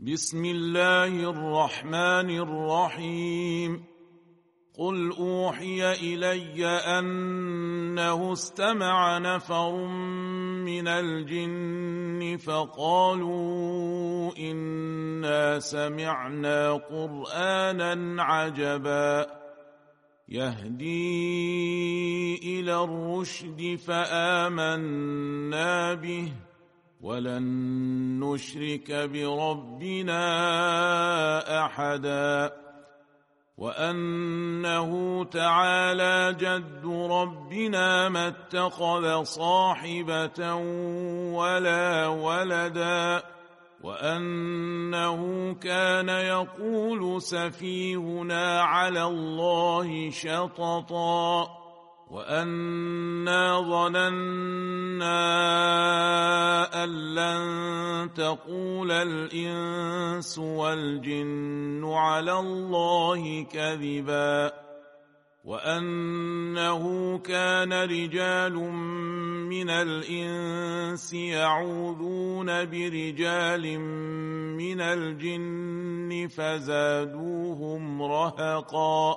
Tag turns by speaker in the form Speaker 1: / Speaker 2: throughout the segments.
Speaker 1: بسم الله الرحمن الرحيم. قل أوحي إلي أنه استمع نفر من الجن فقالوا إنا سمعنا قرآنا عجبا يهدي إلى الرشد فآمنا به ولن نشرك بربنا أحدا وأنه تعالى جد ربنا ما اتخذ صاحبة ولا ولدا وأنه كان يقول سفيهنا على الله شططا وأنا ظننا أن لن تقول الإنس والجن على الله كذبا وأنه كان رجال من الإنس يعوذون برجال من الجن فزادوهم رهقا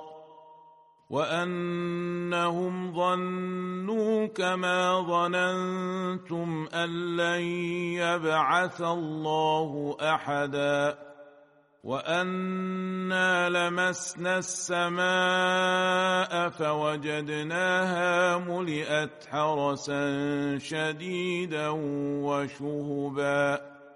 Speaker 1: وأنهم ظنوا كما ظننتم أن لن يبعث الله أحدا وأنا لمسنا السماء فوجدناها ملئت حرسا شديدا وشهبا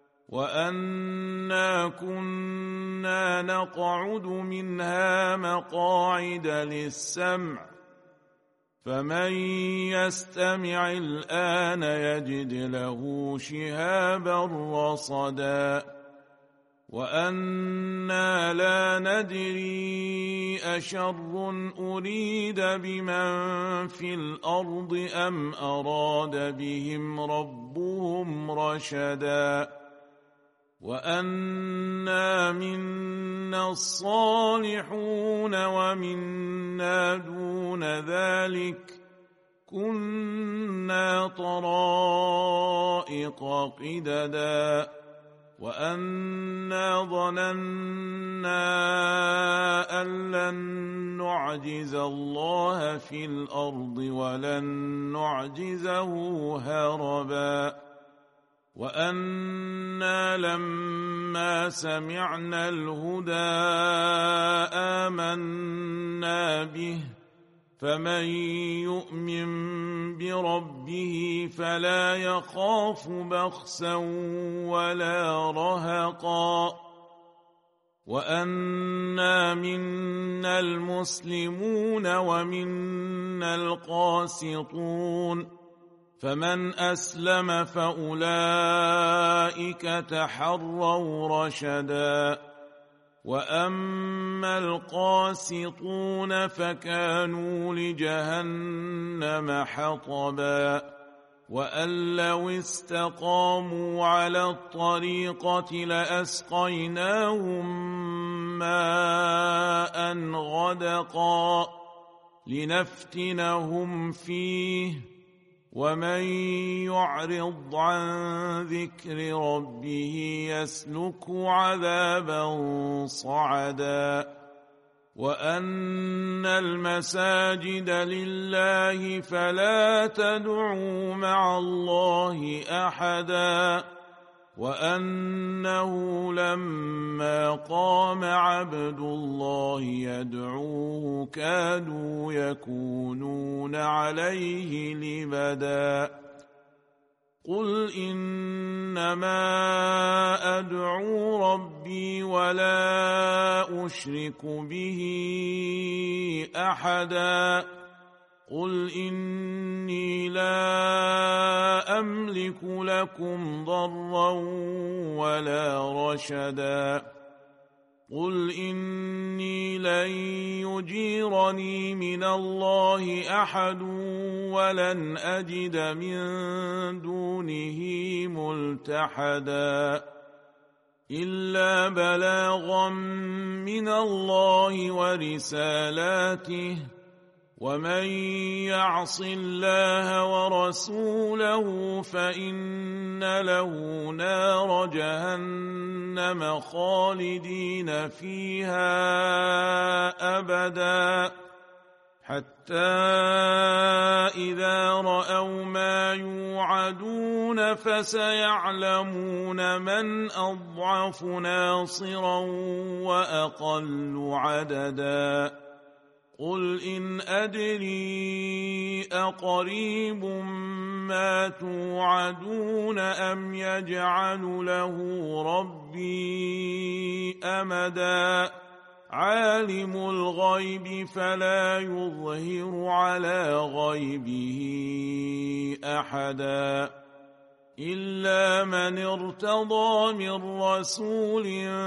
Speaker 1: وأنا كنا نقعد منها مقاعد للسمع فمن يستمع الآن يجد له شهابا رصدا وأنا لا ندري أشر أريد بمن في الأرض أم أراد بهم ربهم رشدا وأنا منا الصالحون ومنا دون ذلك كنا طرائق قددا وأنا ظننا أن لن نعجز الله في الأرض ولن نعجزه هربا وأنا لما سمعنا الهدى آمنا به فمن يؤمن بربه فلا يخاف بخسا ولا رهقا وأنا منا المسلمون ومنا القاسطون فمن أسلم فأولئك تحروا رشدا وأما القاسطون فكانوا لجهنم حطبا وأن لو استقاموا على الطريقة لأسقيناهم ماء غدقا لنفتنهم فيه ومن يعرض عن ذكر ربه يسلكه عذابا صعدا وأن المساجد لله فلا تدعوا مع الله أحدا وأنه لما قام عبد الله يدعوه كادوا يكونون عليه لبدا قل إنما أدعو ربي ولا أشرك به أحدا قل إني لا أملك لكم ضرا ولا رشدا قل إني لن يجيرني من الله أحد ولن أجد من دونه ملتحدا إلا بلاغا من الله ورسالاته ومن يعص الله ورسوله فإن له نار جهنم خالدين فيها أبدا حتى إذا رأوا ما يوعدون فسيعلمون من أضعف ناصرا وأقل عددا قل إن أدري أقريب ما توعدون أم يجعل له ربي أمدا عالم الغيب فلا يظهر على غيبه أحدا إلا من ارتضى من رسول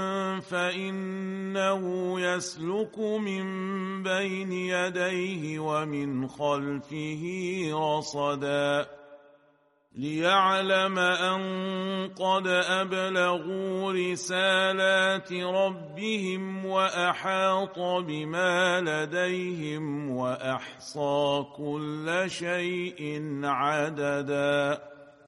Speaker 1: فإنه يسلك من بين يديه ومن خلفه رصدا ليعلم أن قد أبلغوا رسالات ربهم وأحاط بما لديهم وأحصى كل شيء عددا